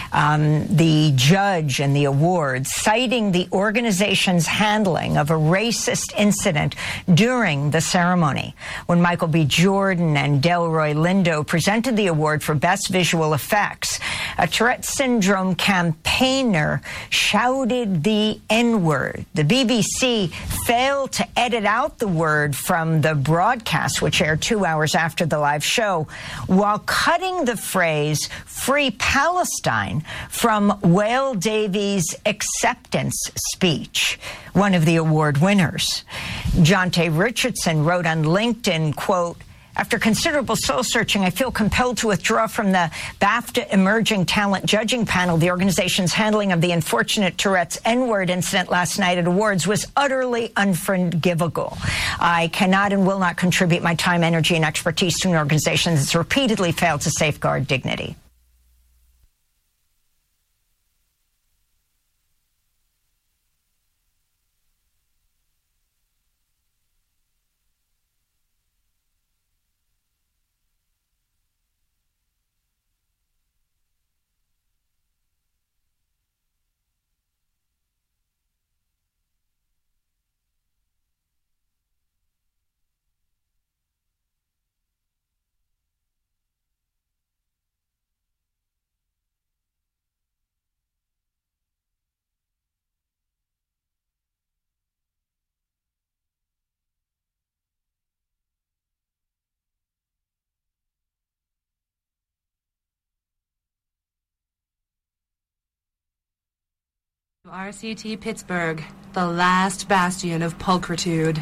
the judge in the awards, citing the organization's handling of a racist incident during the ceremony. When Michael B. Jordan and Delroy Lindo presented the award for Best Visual Effects, a Tourette syndrome campaigner shouted the N-word. The BBC failed to edit out the word from the broadcast, which aired 2 hours after the live show, while cutting the phrase "Free Palestine" from Wael Davies' acceptance speech, one of the award winners. Jonte Richardson wrote on LinkedIn, quote, "After considerable soul-searching, I feel compelled to withdraw from the BAFTA Emerging Talent Judging Panel. The organization's handling of the unfortunate Tourette's N-word incident last night at awards was utterly unforgivable. I cannot and will not contribute my time, energy, and expertise to an organization that's repeatedly failed to safeguard dignity." RCT Pittsburgh, the last bastion of pulchritude.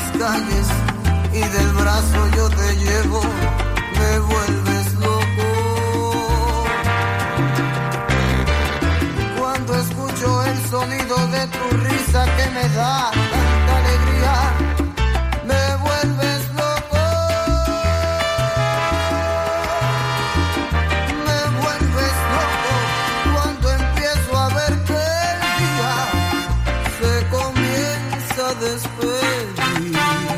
las calles y del brazo yo te llevo, me vuelves loco. Cuando escucho el sonido de tu risa que me da tanta alegría, me vuelves loco. Me vuelves loco cuando empiezo a ver que el día se comienza a despedir.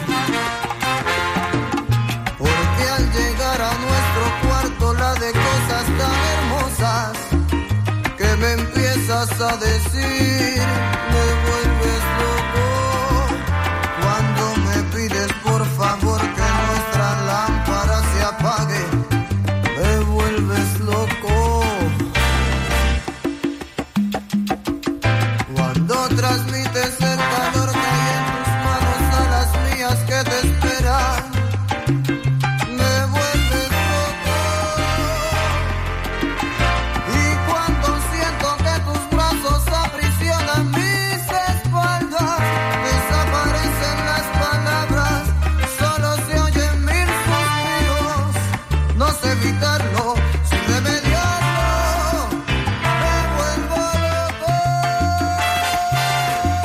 Porque al llegar a nuestro cuarto la de cosas tan hermosas que me empiezas a decir, me vuelves loco. Cuando me pides por favor que nuestra lámpara se apague, me vuelves loco. Cuando transmites el calor que hay en tus manos a las mías que te esperan, me vuelves loco. Y cuando siento que tus brazos aprisionan mis espaldas, desaparecen las palabras, solo se oyen mil suspiros. No sé evitarlo, sin remediarlo, me vuelvo loco.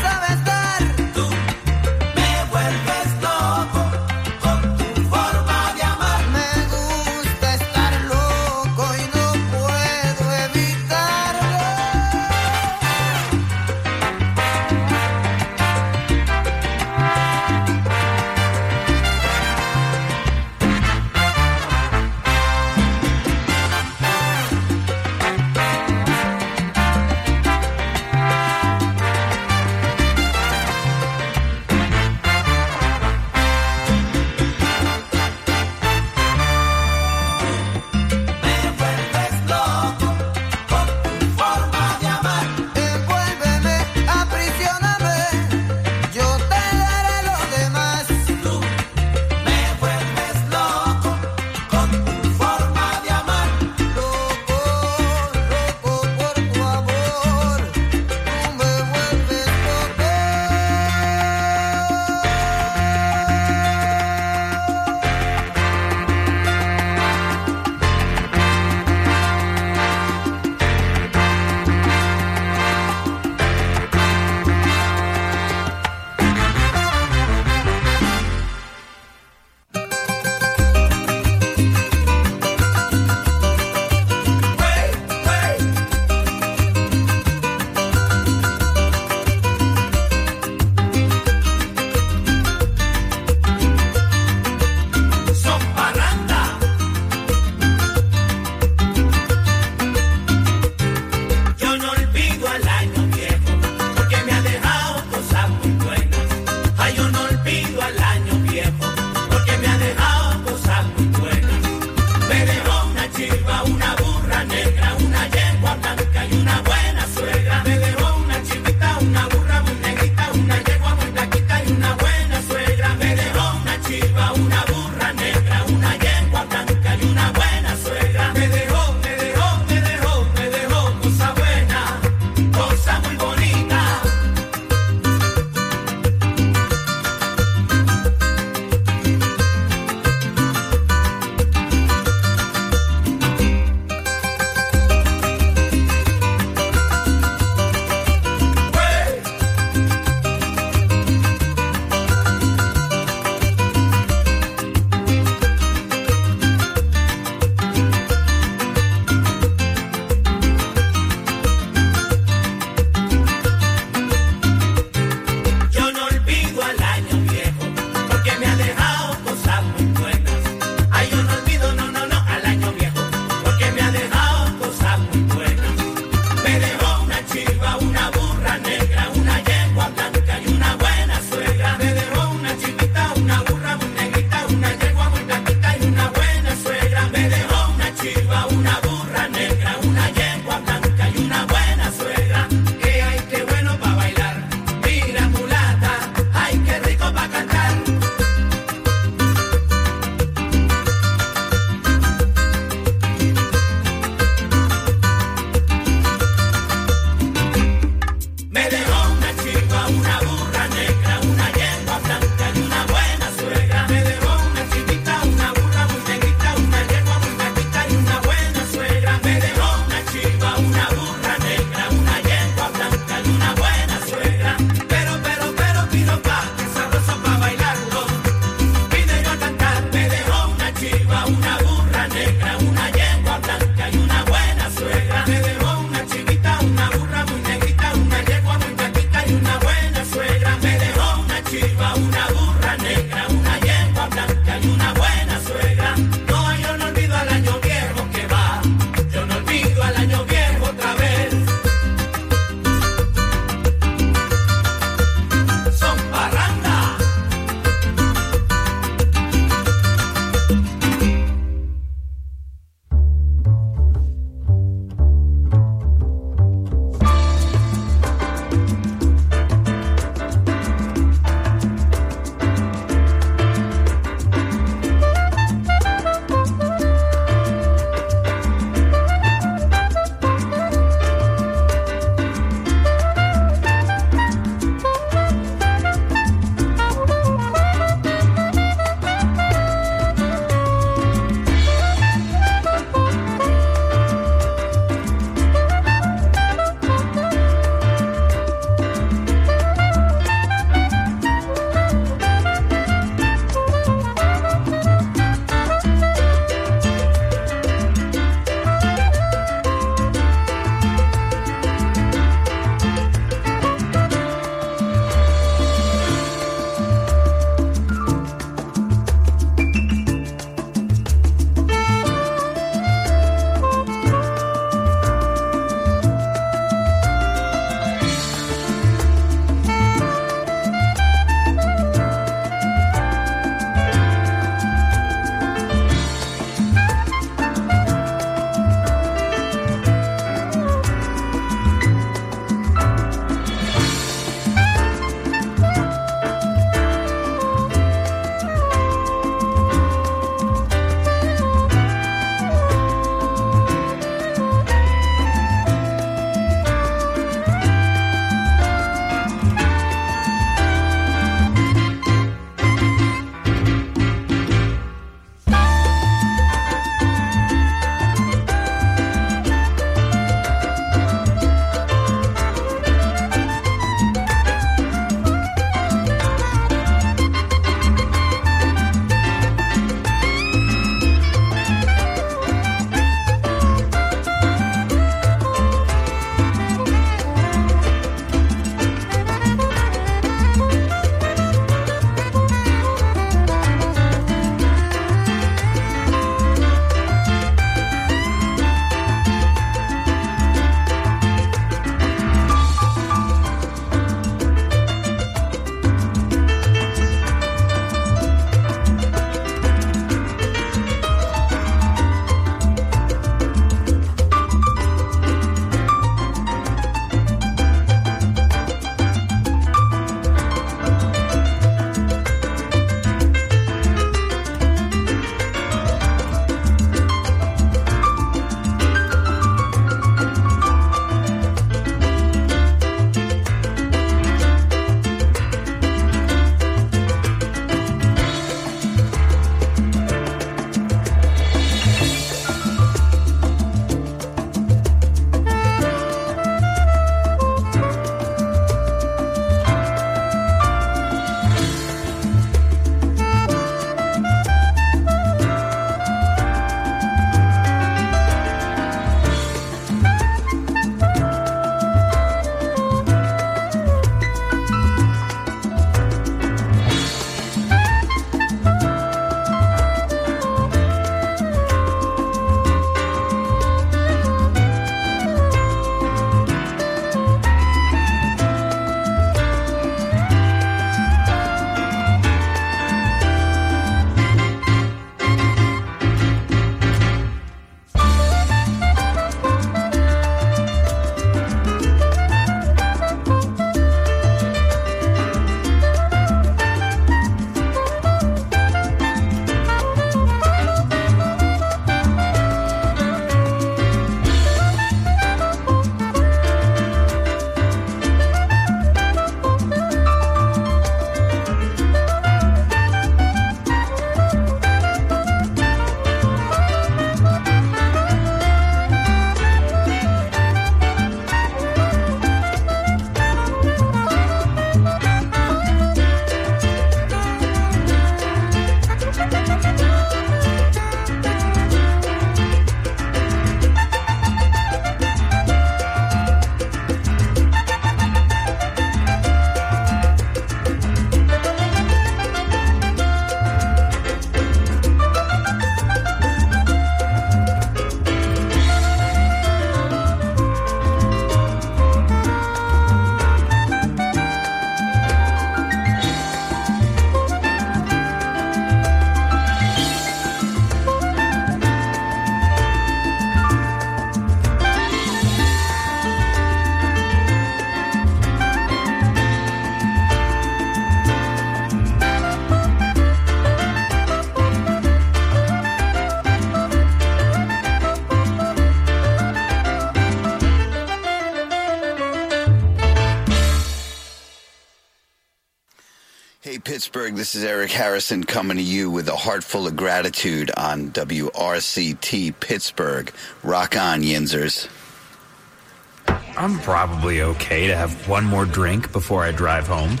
Pittsburgh, this is Eric Harrison coming to you with a heart full of gratitude on WRCT Pittsburgh. Rock on, Yinzers. I'm probably okay to have one more drink before I drive home.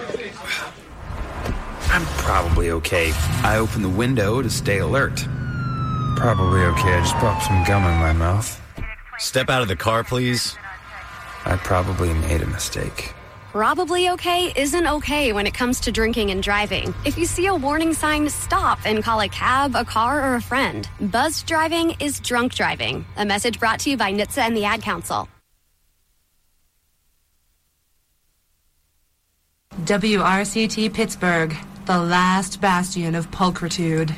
I'm probably okay. I open the window to stay alert. Probably okay. I just popped some gum in my mouth. Step out of the car, please. I probably made a mistake. Probably okay isn't okay when it comes to drinking and driving. If you see a warning sign, stop and call a cab, a car, or a friend. Buzzed driving is drunk driving. A message brought to you by NHTSA and the Ad Council. WRCT Pittsburgh, the last bastion of pulchritude.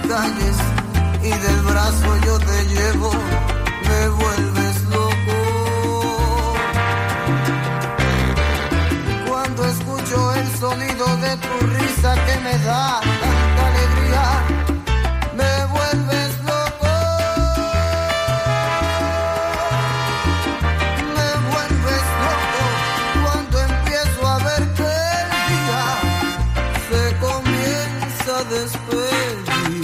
calles y del brazo yo te llevo, me vuelves loco. Cuando escucho el sonido de tu risa que me da tanta alegría, me vuelves loco. Me vuelves loco cuando empiezo a ver que el día se comienza a despedir.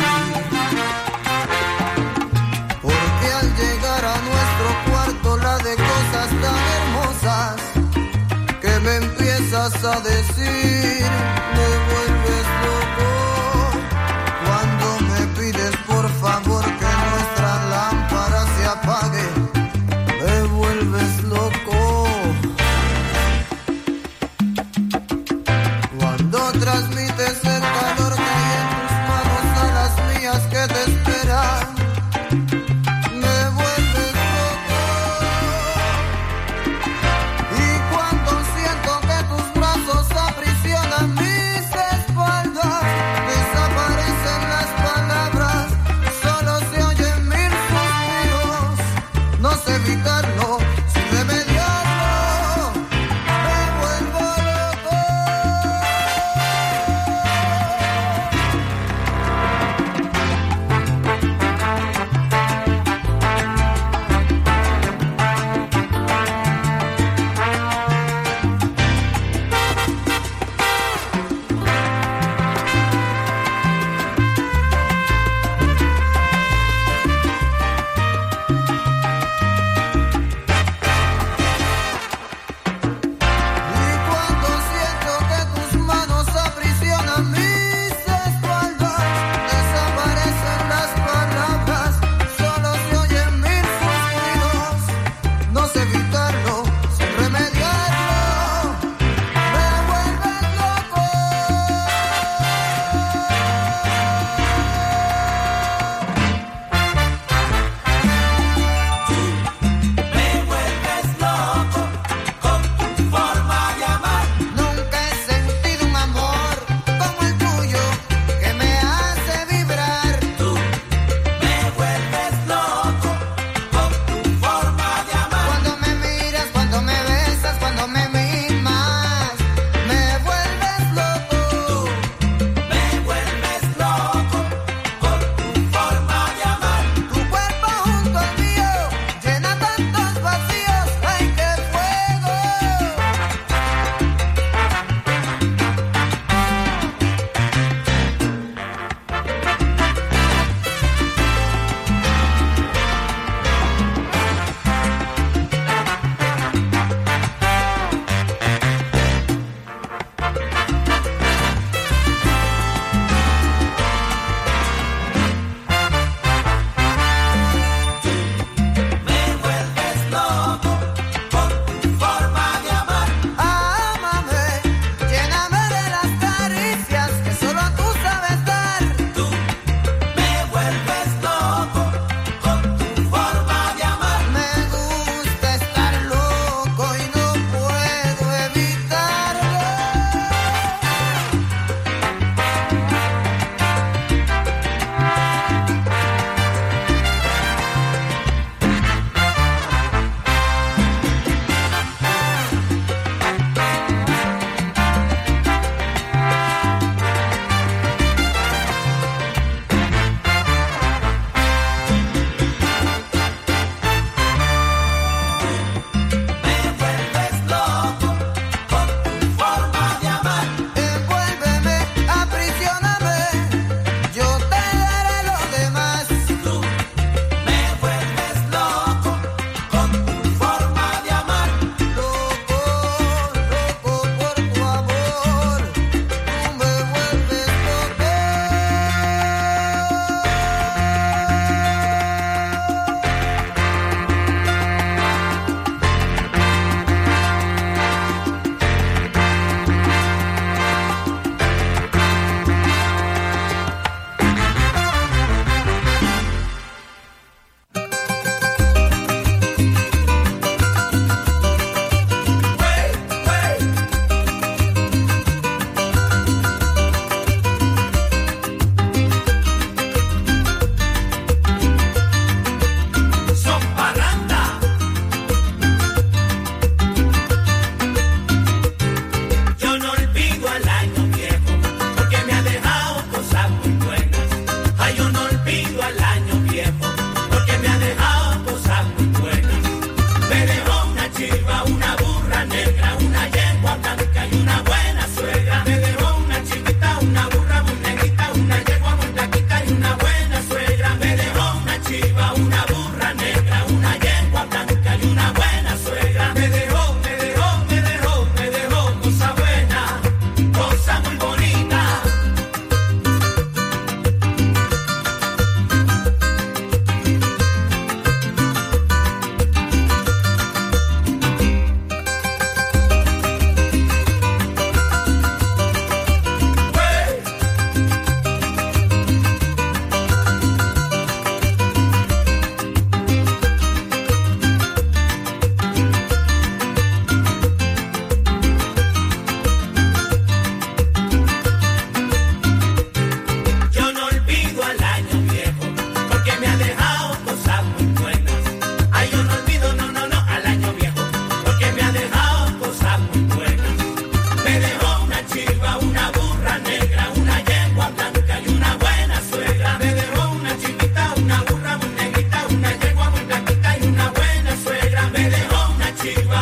Porque al llegar a nuestro cuarto la de cosas tan hermosas que me empiezas a decir, me vuelves loco. Cuando me pides por favor que nuestra lámpara se apague, me vuelves loco. Cuando transmites el calor que hay en tus manos a las mías que te esperan, me vuelves loco. Y cuando siento que tus brazos aprisionan mi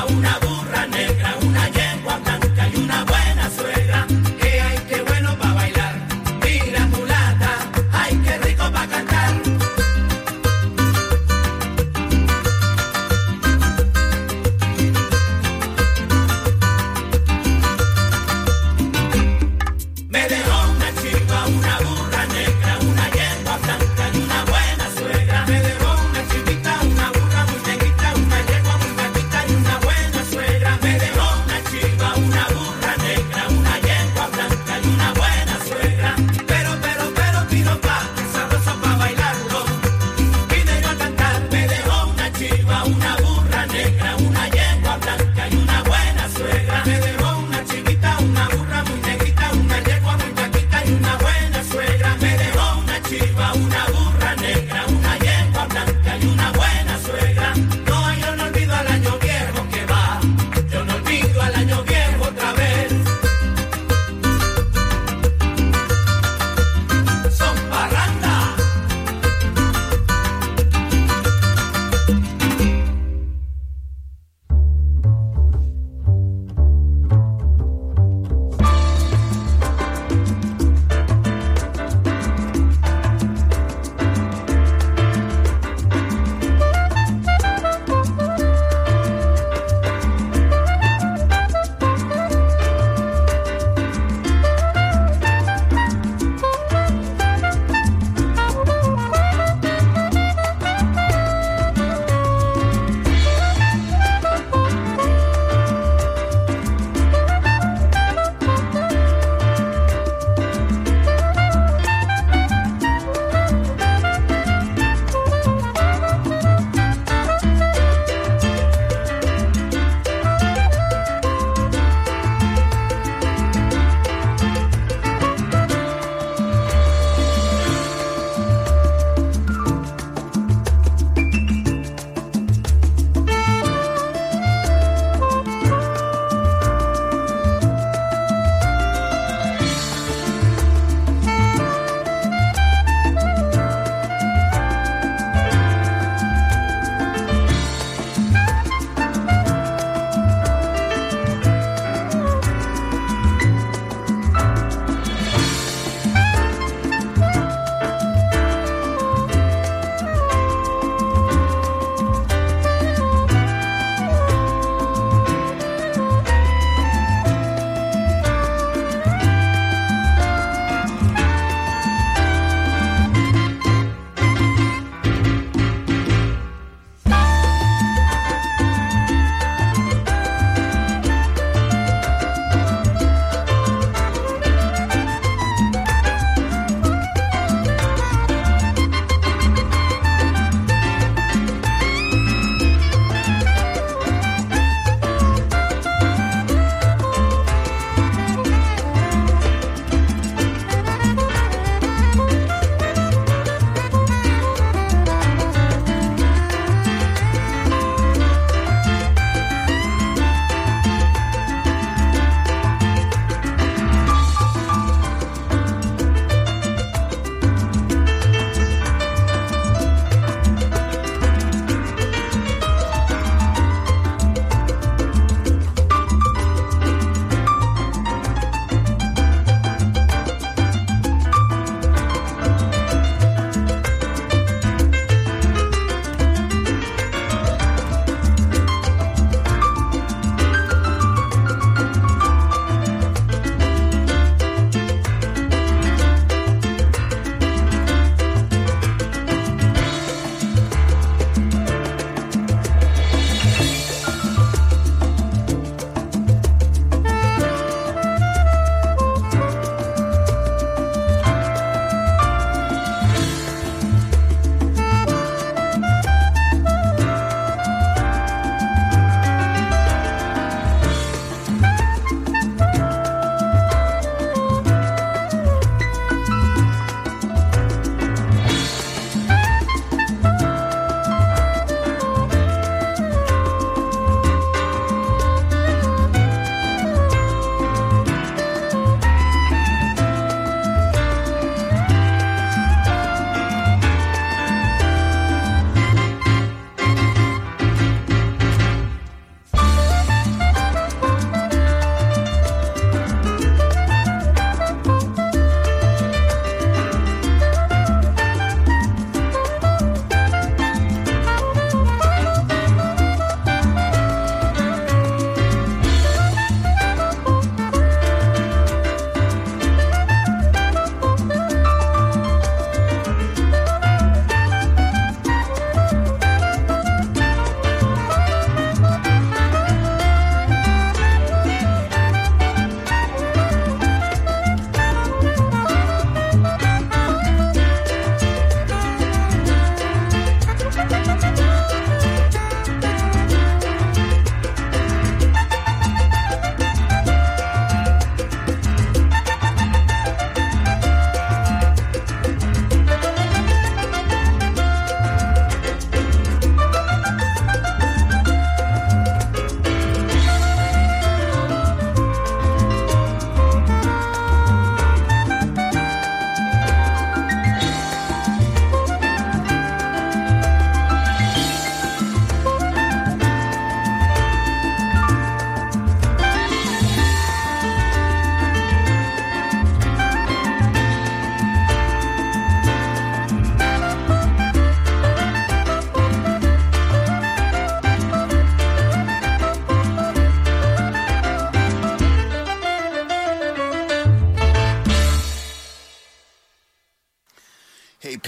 una burra negra, una yegua blanca y una buena suegra. Ay, qué bueno pa' bailar. Mira mulata, ay, qué rico pa' cantar. Me dejó una chiva, una burra negra, una yegua blanca y una buena suegra. Me dejó una chivita, una burra muy negrita, una yegua muy blanquita y una buena suegra.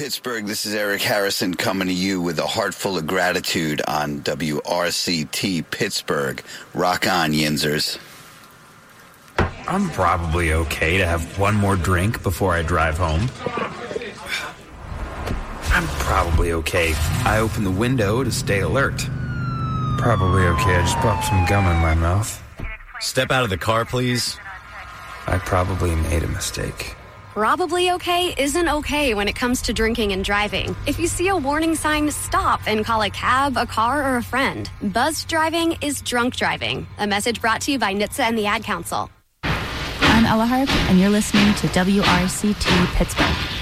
Pittsburgh, this is Eric Harrison coming to you with a heart full of gratitude on WRCT Pittsburgh. Rock on, Yinzers. I'm probably okay to have one more drink before I drive home. I'm probably okay. I open the window to stay alert. Probably okay. I just popped some gum in my mouth. Step out of the car, please. I probably made a mistake. Probably okay isn't okay when it comes to drinking and driving. If you see a warning sign, stop and call a cab, a car, or a friend. Buzzed driving is drunk driving. A message brought to you by NHTSA and the Ad Council. I'm Ella Harp, and you're listening to WRCT Pittsburgh.